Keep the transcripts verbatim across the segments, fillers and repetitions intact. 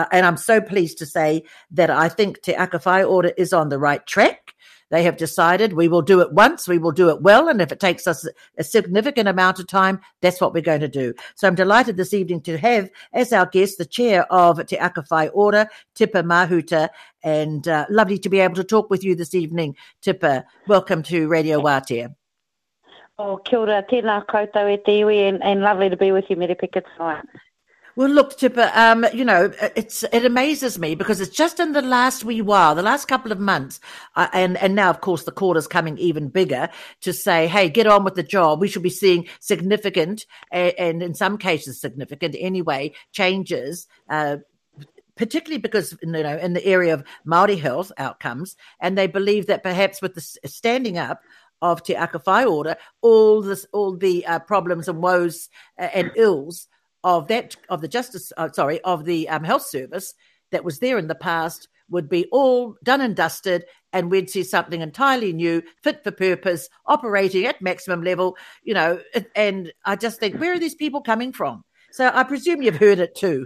and I'm so pleased to say that I think Te Aka Whai Ora is on the right track. They have decided we will do it once, we will do it well, and if it takes us a significant amount of time, that's what we're going to do. So I'm delighted this evening to have as our guest the chair of Te Aka Whai Ora, Tipa Mahuta, and uh, lovely to be able to talk with you this evening, Tipa. Welcome to Radio Wātea. Oh, kia ora, tēnā koutou e te iwi, and, and lovely to be with you, Merepeka, tonight. Well, look, Tipa, um, you know, it's it amazes me because it's just in the last wee while, the last couple of months, uh, and, and now, of course, the quarter's coming even bigger to say, hey, get on with the job. We should be seeing significant, and, and in some cases significant anyway, changes, uh, particularly because, you know, in the area of Māori health outcomes, and they believe that perhaps with the standing up of Te Aka Whai Ora, all this, all the uh, problems and woes uh, and ills of that, of the justice, uh, sorry, of the um, health service that was there in the past would be all done and dusted, and we'd see something entirely new, fit for purpose, operating at maximum level, you know, and I just think, where are these people coming from? So I presume you've heard it too.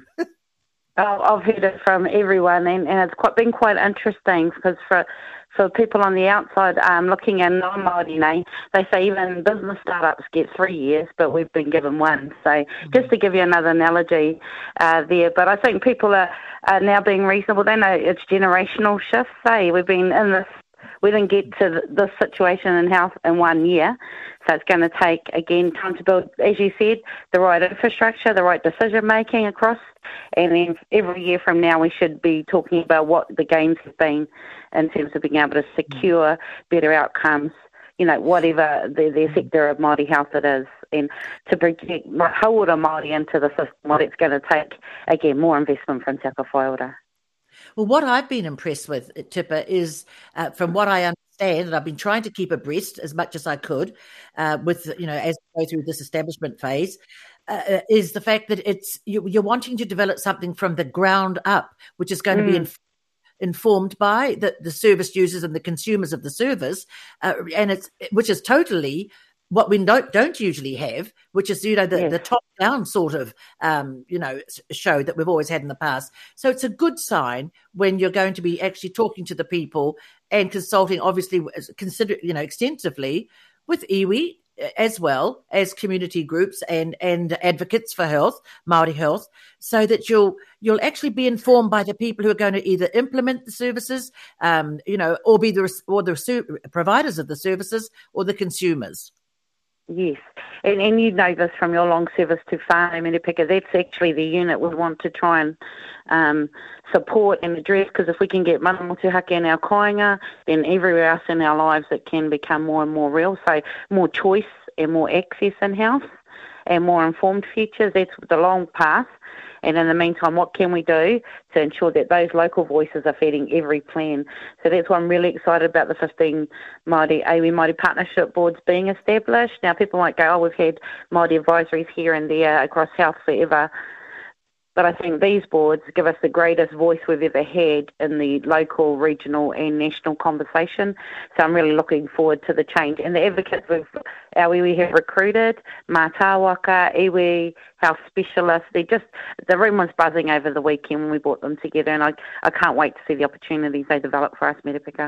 Oh, I've heard it from everyone, and, and it's quite, been quite interesting because for for people on the outside um, looking in non-Māori, name, they say even business startups get three years, but we've been given one. So mm-hmm. just to give you another analogy uh, there, but I think people are, are now being reasonable. They know it's generational shifts. Hey, we've been in this. We didn't get to this situation in health in one year. So it's going to take, again, time to build, as you said, the right infrastructure, the right decision-making across. And then every year from now, we should be talking about what the gains have been in terms of being able to secure better outcomes, you know, whatever the, the sector of Māori health it is. And to bring Hauora Māori into the system, what it's going to take, again, more investment from Te Aka Whai Ora. Well, what I've been impressed with, Tipa, is uh, from what I understand, and I've been trying to keep abreast as much as I could uh, with, you know, as we go through this establishment phase, uh, is the fact that it's you, you're wanting to develop something from the ground up, which is going mm. to be inf- informed by the, the service users and the consumers of the service, uh, and it's which is totally what we don't don't usually have, which is, you know, the, yes. the top-down sort of, um, you know, show that we've always had in the past. So it's a good sign when you're going to be actually talking to the people and consulting, obviously, consider, you know, extensively with iwi as well as community groups and, and advocates for health, Māori health, so that you'll you'll actually be informed by the people who are going to either implement the services, um, you know, or be the or the providers of the services or the consumers. Yes, and and you know this from your long service to whānau Merepeka, that's actually the unit we want to try and um, support and address, because if we can get mana motuhake in our kāinga, then everywhere else in our lives it can become more and more real. So more choice and more access in health and more informed futures, that's the long path. And in the meantime, what can we do to ensure that those local voices are feeding every plan? So that's why I'm really excited about the fifteen Māori, iwi Māori partnership boards being established. Now, people might go, oh, we've had Māori advisories here and there across health forever. But I think these boards give us the greatest voice we've ever had in the local, regional and national conversation. So I'm really looking forward to the change. And the advocates we've, our iwi have recruited, mātāwaka, iwi, health specialists, they just, the room was buzzing over the weekend when we brought them together, and I, I can't wait to see the opportunities they develop for us, Merepeka.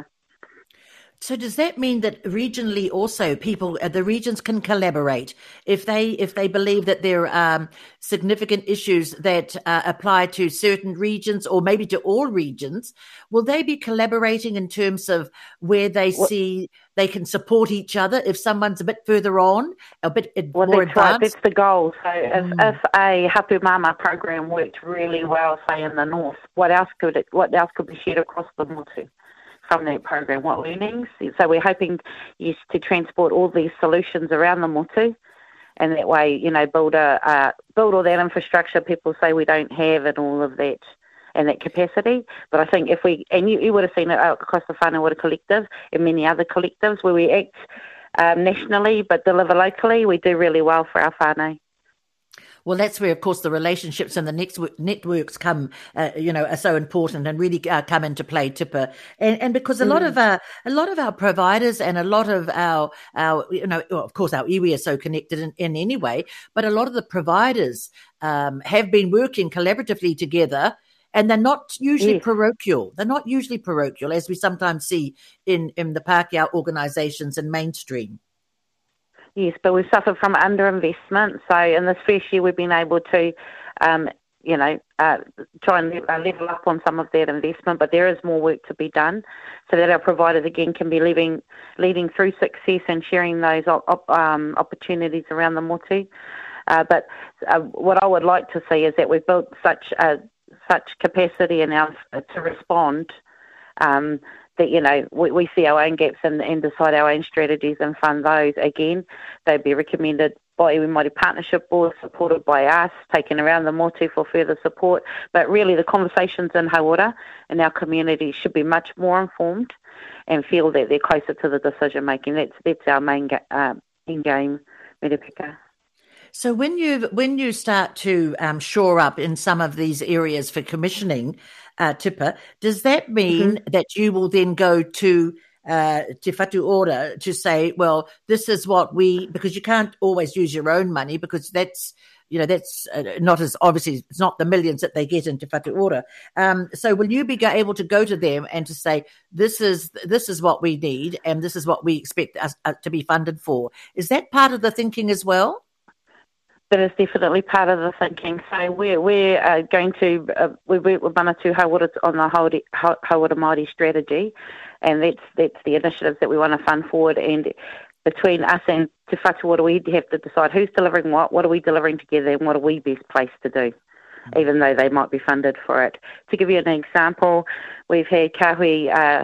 So does that mean that regionally also people, the regions can collaborate if they if they believe that there are um, significant issues that uh, apply to certain regions or maybe to all regions? Will they be collaborating in terms of where they well, see they can support each other if someone's a bit further on, a bit well, more that's advanced? Right, that's the goal. So mm. if, if a Hapu Mama program worked really well, say in the north, what else could it, what else could be shared across the motu from that program? What learnings? So we're hoping yes, to transport all these solutions around the motu, and that way, you know, build a uh, build all that infrastructure people say we don't have and all of that and that capacity. But I think if we, and you, you would have seen it across the Whānau Ora Collective and many other collectives where we act um, nationally but deliver locally, we do really well for our whānau. Well, that's where, of course, the relationships and the next networks come, uh, you know, are so important and really uh, come into play, Tipa. And, and because a mm. lot of our, a lot of our providers and a lot of our, our, you know, well, of course, our iwi are so connected in, in any way, but a lot of the providers um, have been working collaboratively together And they're not usually Yes. parochial. They're not usually parochial, as we sometimes see in, in the Pākehā organisations and mainstream. Yes, but we've suffered from underinvestment. So in this first year, we've been able to, um, you know, uh, try and level up on some of that investment, but there is more work to be done so that our providers, again, can be leading, leading through success and sharing those op- um, opportunities around the motu. Uh, but uh, what I would like to see is that we've built such a such capacity in our to respond um, that, you know, we, we see our own gaps and, and decide our own strategies and fund those. Again, they'd be recommended by Iwi Māori Partnership Board, supported by us, taken around the motu for further support. But really the conversations in Hauora in our community should be much more informed and feel that they're closer to the decision making. That's, that's our main ga- uh, end game, Merepeka. So when you when you start to um, shore up in some of these areas for commissioning, uh, Tipa, does that mean mm-hmm. that you will then go to uh, Te Whatu Ora to say, well, this is what we, because you can't always use your own money because that's, you know, that's uh, not as, obviously, it's not the millions that they get in Te Whatu Ora. Um, so will you be able to go to them and to say, this is this is what we need and this is what we expect us uh, to be funded for? Is that part of the thinking as well? That is definitely part of the thinking. So we're, we're uh, going to, uh, we work with Manatu Hauora on the Hauora, Hauora Māori strategy, and that's that's the initiatives that we want to fund forward. And between us and Te Whatu Ora, we have to decide who's delivering what, what are we delivering together, and what are we best placed to do, mm-hmm. even though they might be funded for it. To give you an example, we've had Kahui uh,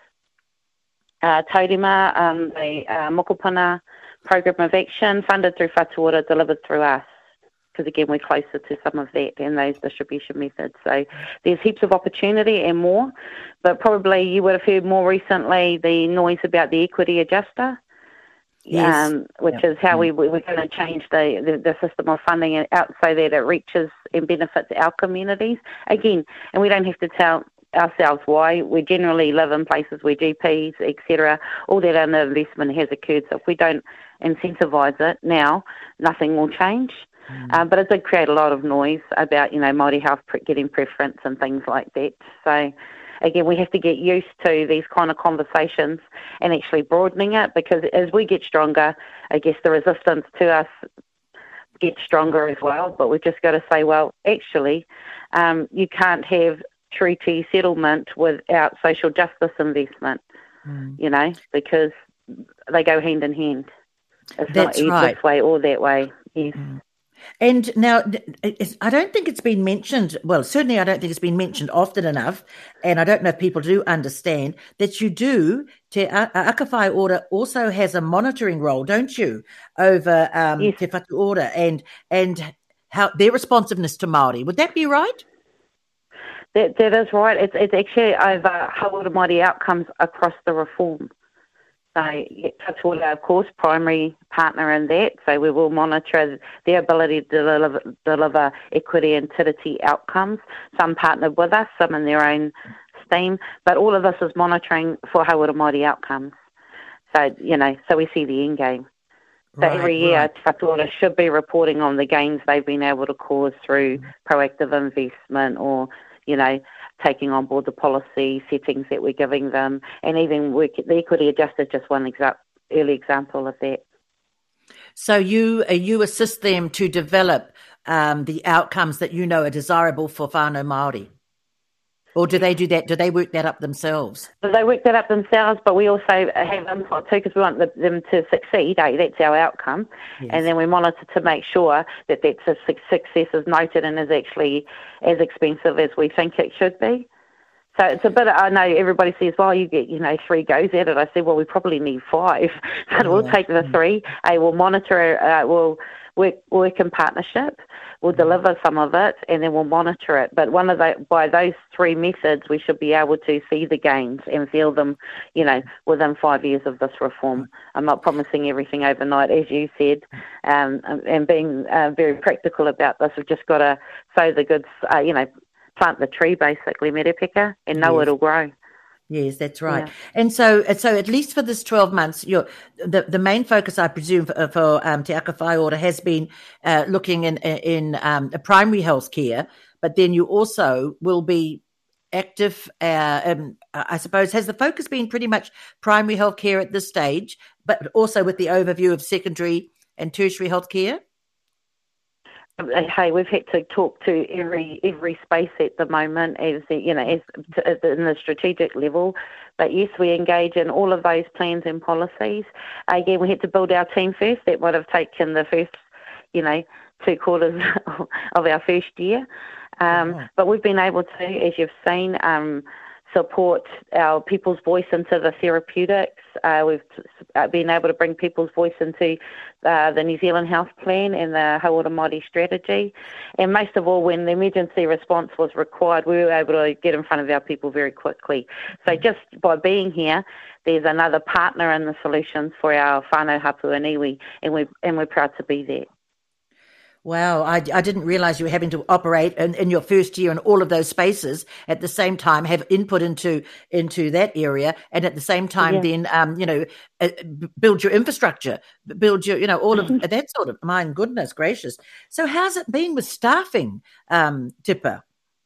uh, Taurima, um, the uh, Mokopuna Program of Action, funded through Whatu Ora, delivered through us, because again we're closer to some of that and those distribution methods. So there's heaps of opportunity and more, but probably you would have heard more recently the noise about the equity adjuster, yes. um, which yep. is how we, we're going to change the, the, the system of funding out so that it reaches and benefits our communities. Again, and we don't have to tell ourselves why. We generally live in places where G Ps, et cetera, all that underinvestment has occurred. So if we don't incentivise it now, nothing will change. Mm. Uh, but it did create a lot of noise about, you know, Māori health pre- getting preference and things like that. So again, we have to get used to these kind of conversations and actually broadening it, because as we get stronger, I guess the resistance to us gets stronger as well. But we've just got to say, well, actually, um, you can't have treaty settlement without social justice investment, mm. you know, because they go hand in hand. It's That's not right. this way or that way. Yes. Mm. And now, I don't think it's been mentioned, well, certainly I don't think it's been mentioned often enough, and I don't know if people do understand that you do, Te Akawhai Ora also has a monitoring role, don't you, over um, yes. Te Whatu Ora and, and how their responsiveness to Māori. Would that be right? That, that is right. It's, it's actually over Hauora Māori outcomes across the reform. So, Whatu Ora, of course, primary partner in that. So we will monitor their ability to deliver, deliver equity and tiriti outcomes. Some partnered with us, some in their own steam. But all of this is monitoring for Hauora Māori outcomes. So, you know, so we see the end game. So right, every year, right. Whatu Ora should be reporting on the gains they've been able to cause through proactive investment or, you know, taking on board the policy settings that we're giving them, and even work, the equity adjuster is just one exa- early example of that. So you uh, you assist them to develop um, the outcomes that you know are desirable for whānau Māori? Or do they do that? Do they work that up themselves? They work that up themselves, but we also have input too, because we want them to succeed. Eh? That's our outcome. Yes. And then we monitor to make sure that that success is noted and is actually as expensive as we think it should be. So it's a bit, I know everybody says, well, you get, you know, three goes at it. I said, well, we probably need five. But yeah. we'll take the three. Eh? We'll monitor, uh, we'll work, work in partnership. We'll deliver some of it, and then we'll monitor it. But one of the, by those three methods, we should be able to see the gains and feel them, you know, within five years of this reform. I'm not promising everything overnight, as you said, um, and being uh, very practical about this. We've just got to sow the good, uh, you know, plant the tree, basically, Merepeka, and know yes. it'll grow. Yes, that's right. Yeah. And so, so at least for this twelve months, you're, the the main focus, I presume, for, for um, Te Akawhai Ora has been uh, looking in in um, primary health care, but then you also will be active, uh, um, I suppose. Has the focus been pretty much primary healthcare at this stage, but also with the overview of secondary and tertiary healthcare? Hey, we've had to talk to every every space at the moment, as the, you know, as to, in the strategic level. But yes, we engage in all of those plans and policies. Again, we had to build our team first. That might have taken the first, you know, two quarters of our first year. Um, oh. But we've been able to, as you've seen, um, support our people's voice into the therapeutics. Uh, we've been able to bring people's voice into uh, the New Zealand Health Plan and the Hauora Māori strategy. And most of all, when the emergency response was required, we were able to get in front of our people very quickly. So just by being here, there's another partner in the solutions for our whānau hapu and iwi, and we're, and we're proud to be there. Wow, I, I didn't realise you were having to operate in, in your first year in all of those spaces at the same time, have input into into that area, and at the same time yeah. then, um, you know, uh, build your infrastructure, build your, you know, all of that sort of, my goodness gracious. So how's it been with staffing, um, Tipa?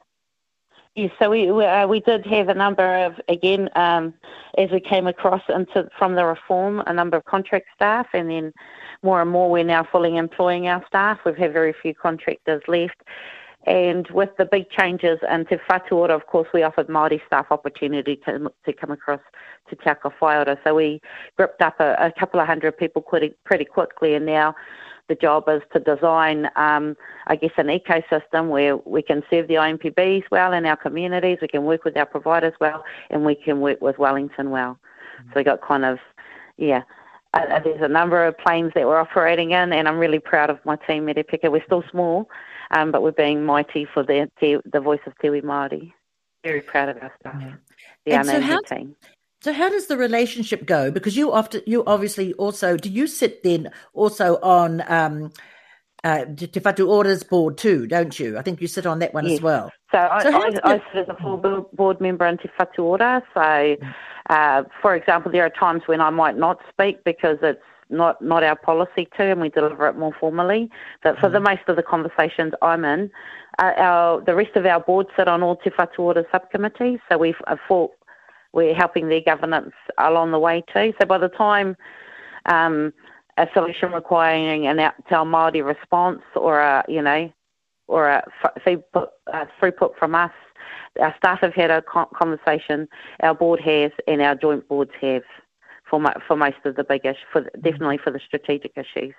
Yes, so we we, uh, we did have a number of, again, um, as we came across into from the reform, a number of contract staff, and then more and more we're now fully employing our staff. We've had very few contractors left. And with the big changes into Whatuora, of course, we offered Māori staff opportunity to, to come across to Te Ako Whaiora. So we gripped up a, a couple of hundred people pretty, pretty quickly, and now the job is to design, um, I guess, an ecosystem where we can serve the I M P Bs well in our communities, we can work with our providers well, and we can work with Wellington well. Mm-hmm. So we got kind of, yeah, uh, there's a number of planes that we're operating in, and I'm really proud of my team, Merepeka. We're still small, um, but we're being mighty for the the voice of Te Iwi Māori. Very proud of our staff, yeah. the and so how, team. So how does the relationship go? Because you often, you obviously also, do you sit then also on um, uh, Te Whatuora's board too, don't you? I think you sit on that one yes. as well. So, I, so I, I sit as a full board member in Te Whatuora. So, uh, for example, there are times when I might not speak because it's not, not our policy to, and we deliver it more formally. But for mm. the most of the conversations I'm in, uh, our the rest of our board sit on all Te Whatuora subcommittees. So we've uh, full we're helping their governance along the way too. So by the time um, a solution requiring an out to our Māori response or a, you know, or a throughput, uh, throughput from us, our staff have had a conversation, our board has, and our joint boards have for mo- for most of the big issues, for definitely for the strategic issues.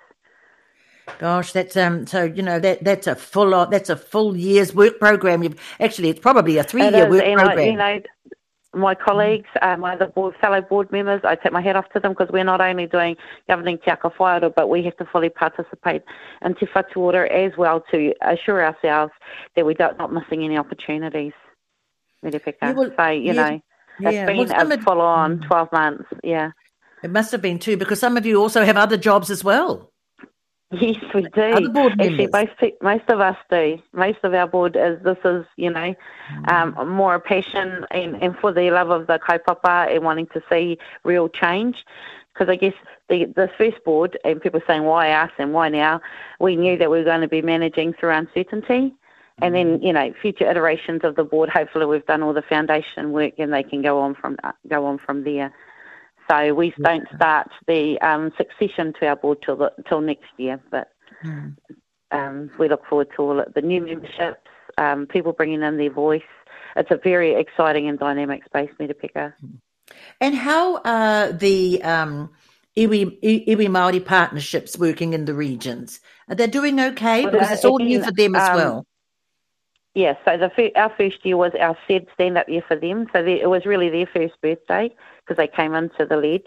Gosh, that's um. So you know that that's a full that's a full year's work program. You've actually it's probably a three year work and program. I, you know, my colleagues, uh, my other board, fellow board members, I take my hat off to them because we're not only doing governing Te Ako Whaiora, but we have to fully participate in Te Whatuora as well to assure ourselves that we're not missing any opportunities. Merepeka. Yeah, well, so, you yeah, know, it's yeah. been well, a full-on mm. twelve months, yeah. It must have been too, because some of you also have other jobs as well. Yes, we do. Other board Actually, members. most, most of us do. Most of our board is, this is, you know, mm. um, more a passion and, and for the love of the kaupapa and wanting to see real change. Because I guess the, the first board, and people are saying, why us and why now? We knew that we were going to be managing through uncertainty. And then, you know, future iterations of the board, hopefully we've done all the foundation work and they can go on from go on from there. So we don't start the um, succession to our board till the, till next year, but mm. um, we look forward to all the new memberships, um, people bringing in their voice. It's a very exciting and dynamic space, Merepeka. And how are the um, iwi, iwi Māori partnerships working in the regions? Are they doing okay? Because well, it's all again, new for them as um, well. Yes, yeah, so the our first year was our said stand-up year for them. So they, it was really their first birthday because they came into the ledge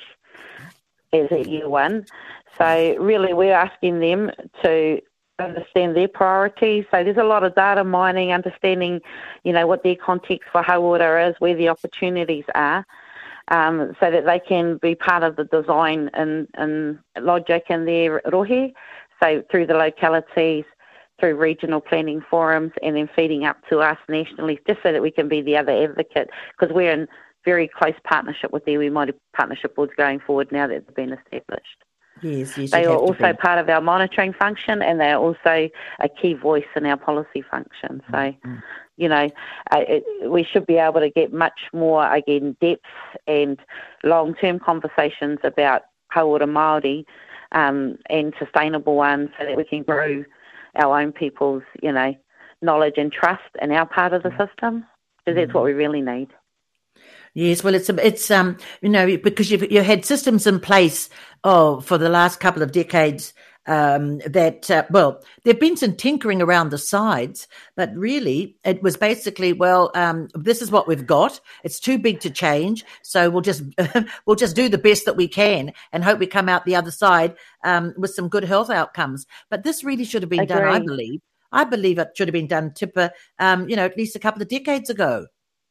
as at year one. So really we're asking them to understand their priorities. So there's a lot of data mining, understanding, you know, what their context for Hauora is, where the opportunities are, um, so that they can be part of the design and, and logic in their rohe. So through the localities, through regional planning forums, and then feeding up to us nationally, just so that we can be the other advocate, because we're in very close partnership with the iwi Māori partnership boards going forward now that they've been established. Yes, yes, They you'd are have to also be. part of our monitoring function, and they are also a key voice in our policy function. So, Mm-hmm. you know, uh, it, we should be able to get much more, again, depth and long-term conversations about Hauora Māori um, and sustainable ones so that we can grow our own people's, you know, knowledge and trust in our part of the system, because that's what we really need. Yes, well, it's it's um you know, because you've you had systems in place oh for the last couple of decades um that uh, well there've been some tinkering around the sides, but really it was basically well um this is what we've got. It's too big to change, so we'll just we'll just do the best that we can and hope we come out the other side um with some good health outcomes. But this really should have been Agree. done, I believe. I believe it should have been done, Tipper, um, you know, at least a couple of decades ago.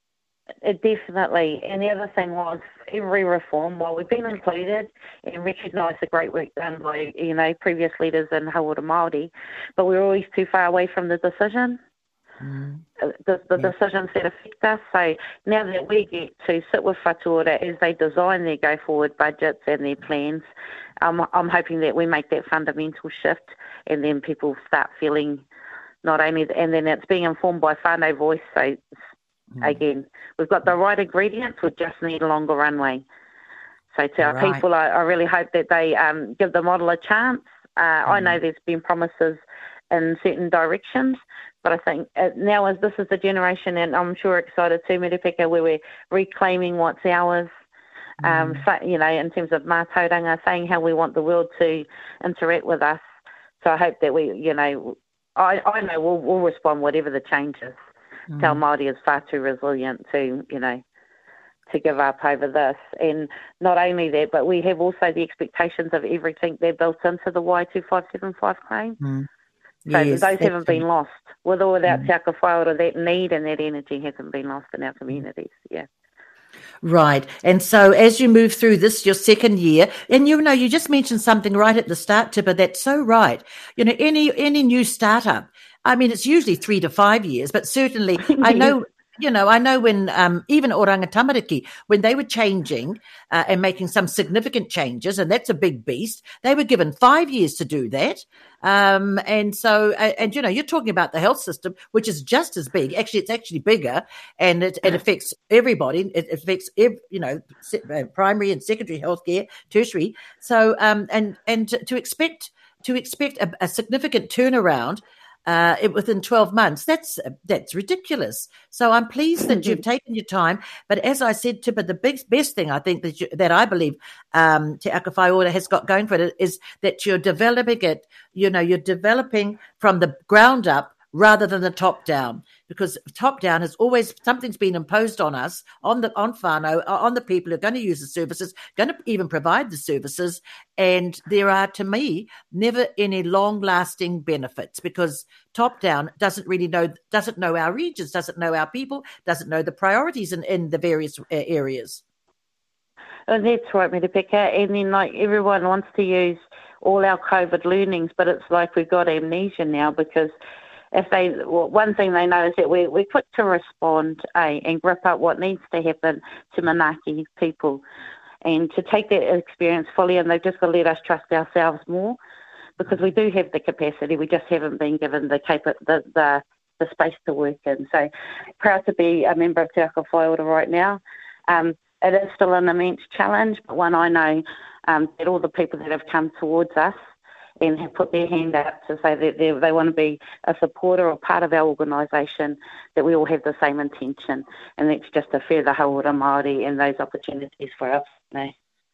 It definitely. And the other thing was every reform, while we've been included and recognised the great work done by, you know, previous leaders in Hauora Māori, but we're always too far away from the decision, Mm. the, the Yeah. decisions that affect us. So now that we get to sit with Whatuora as they design their go-forward budgets and their plans, um, I'm hoping that we make that fundamental shift and then people start feeling not only, and then it's being informed by whānau voice, so again, we've got the right ingredients, we just need a longer runway. So to our Right. people, I, I really hope that they um, give the model a chance. Uh, mm. I know there's been promises in certain directions, but I think uh, now as this is the generation, and I'm sure excited too, Merepeka, where we're reclaiming what's ours, mm. um, so, you know, in terms of mātauranga, saying how we want the world to interact with us. So I hope that we, you know, I, I know we'll, we'll respond whatever the change is. Mm. Te Māori is far too resilient to, you know, to give up over this. And not only that, but we have also the expectations of everything they're built into the Y two five seven five claim. Mm. So Yes, those haven't been lost. With or without mm. Te Aka Whāora, that need and that energy hasn't been lost in our communities. Yeah. Right. And so as you move through this, your second year, and you know, you just mentioned something right at the start, Tipper, that's so right. You know, any any new startup, I mean, it's usually three to five years, but certainly I know, you know, I know when um, even Oranga Tamariki, when they were changing uh, and making some significant changes, and that's a big beast, they were given five years to do that. Um, and so, and, and, you know, you're talking about the health system, which is just as big. Actually, it's actually bigger, and it, it affects everybody. It affects, every, you know, primary and secondary healthcare, tertiary. So, um, and, and to, to expect, to expect a, a significant turnaround Uh, it, within twelve months, that's that's ridiculous. So I'm pleased that you've taken your time. But as I said, Tipper, the big, best thing I think that you, that I believe um, Te Aka Whāora has got going for it is that you're developing it. You know, you're developing from the ground up rather than the top down, because top down has always, something's been imposed on us, on the on whānau, on the people who are going to use the services, going to even provide the services, and there are, to me, never any long-lasting benefits, because top down doesn't really know, doesn't know our regions, doesn't know our people, doesn't know the priorities in, in the various areas. Oh, that's right, Merepeka. And then, like, everyone wants to use all our COVID learnings, but it's like we've got amnesia now, because if they, well, one thing they know is that we're, we're quick to respond eh, and grip up what needs to happen to Manaaki people, and to take that experience fully, and they've just got to let us trust ourselves more, because we do have the capacity, we just haven't been given the capa- the, the the space to work in. So proud to be a member of Te Aka Whāora right now. Um, it is still an immense challenge, but one I know um, that all the people that have come towards us and have put their hand up to say that they, they want to be a supporter or part of our organisation, that we all have the same intention, and that's just to further Hauora Māori and those opportunities for us. No?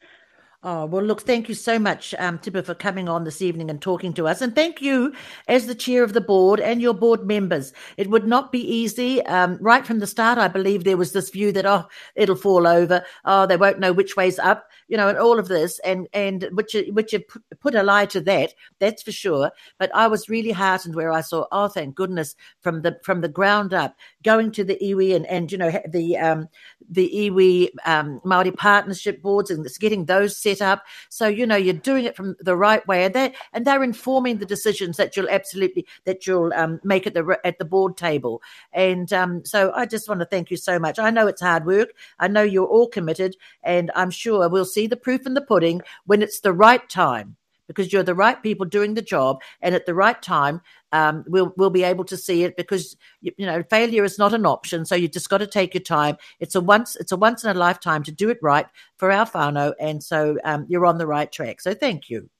Oh, well, look, thank you so much, um, Tipper, for coming on this evening and talking to us. And thank you as the chair of the board and your board members. It would not be easy. Um, right from the start, I believe there was this view that, oh, it'll fall over. Oh, they won't know which way's up, you know, and all of this. And, and which, which you put a lie to that, that's for sure. But I was really heartened where I saw, oh, thank goodness, from the, from the ground up, going to the iwi and, and, you know, the, um, the iwi, um, Māori partnership boards, and getting those set up. So, you know, you're doing it from the right way, and they and they're informing the decisions that you'll absolutely that you'll um, make at the at the board table. And um, so I just want to thank you so much. I know it's hard work. I know you're all committed, and I'm sure we'll see the proof in the pudding when it's the right time. because you're the right people doing the job, and at the right time, um, we'll we'll be able to see it, because you, you know failure is not an option. So you just got to take your time. It's a once it's a once in a lifetime to do it right for our whānau, and so um, you're on the right track. So thank you.